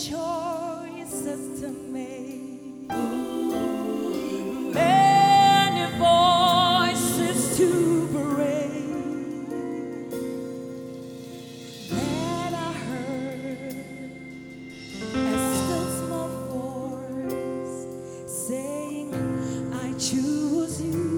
choices to make, many voices to parade, that I heard a still small voice saying, I choose you.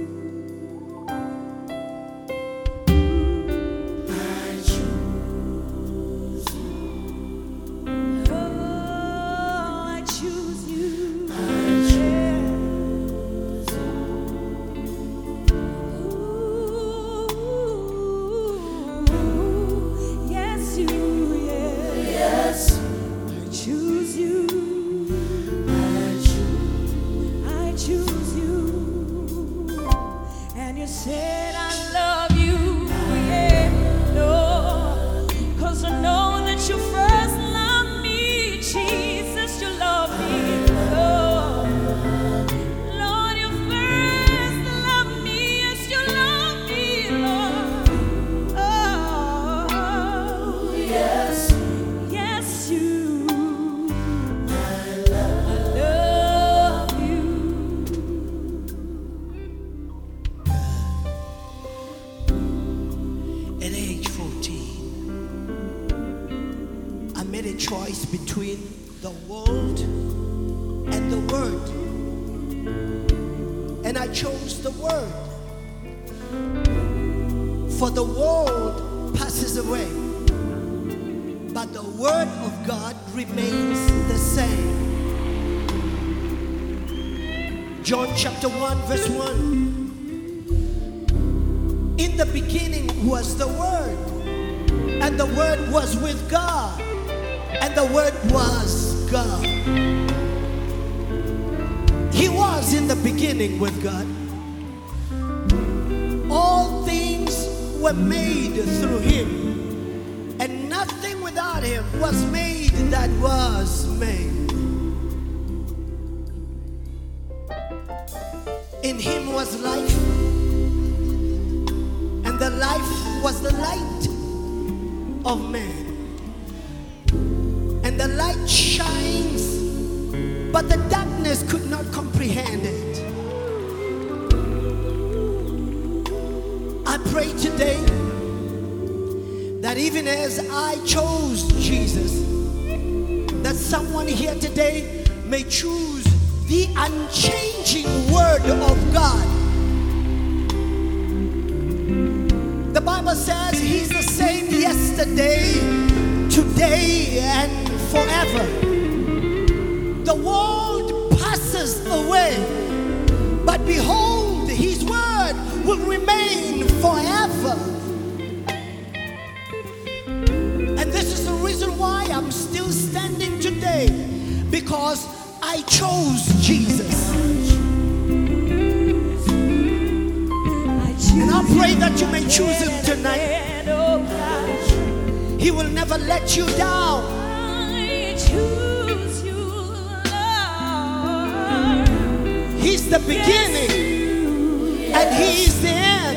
You said I love you, yeah, no, 'cause I know that you first loved me, Jesus, you love me, oh, Lord, you first loved me, yes, you love me, Lord, oh, yes, yes, you, I love you. At age 14, I made a choice between the world and the Word. And I chose the Word. For the world passes away, but the Word of God remains the same. John chapter 1 verse 1. In the beginning was the Word, and the Word was with God, and the Word was God. He was in the beginning with God. All things were made through Him, and nothing without Him was made that was made. In Him was life, and the life was the light of man. And the light shines, but the darkness could not comprehend it. I pray today that even as I chose Jesus, that someone here today may choose the unchanging Word of God. The Bible says He's the same yesterday, today, and forever. The world passes away, but behold, His Word will remain forever. And this is the reason why I'm still standing today, because I chose Jesus. And I pray that you may choose Him tonight. He will never let you down. I choose you, Lord. He's the beginning, and He's the end.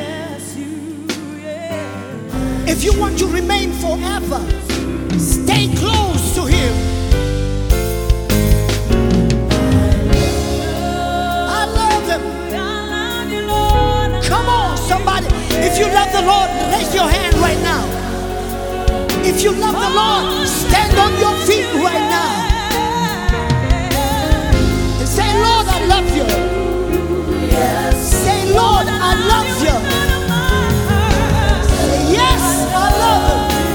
If you want to remain forever, stay close to Him. I love Him. Come on, somebody. If you love the Lord, raise your hand right now. If you love the Lord, stand on your feet right now and say, Lord, I love you. Say, Lord, I love you. Say, yes, I love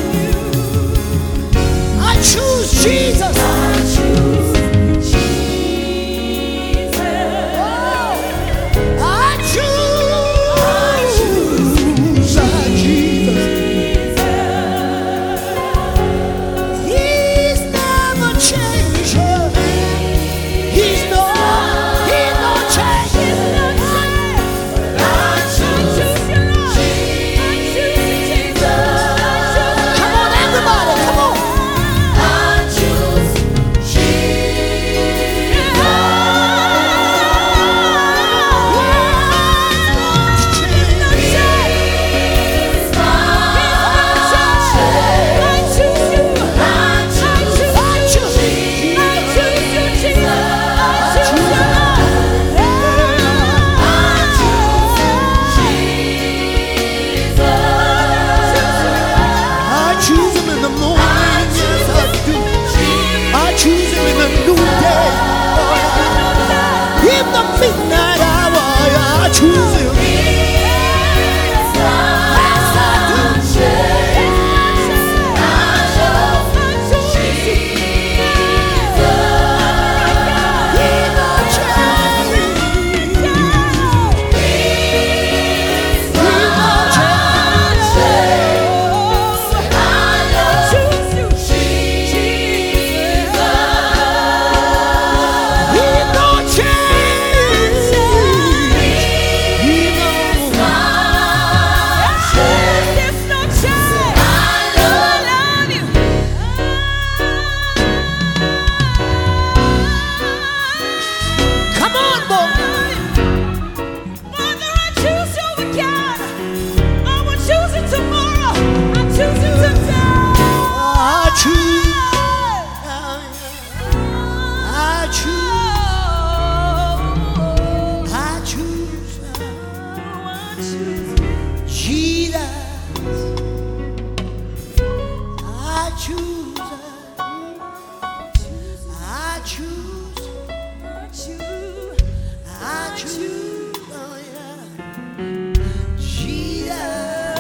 you. I choose Jesus. He's the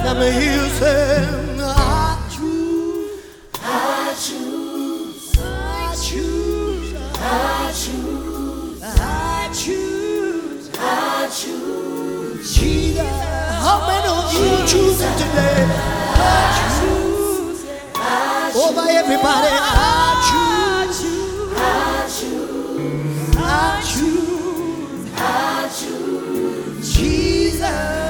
I'm here saying, I choose, I choose, I choose, I choose, I choose, I choose Jesus. How many of you choosing today? I choose over everybody. I choose, I choose, I choose, I choose Jesus.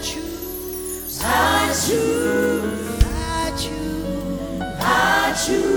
I choose.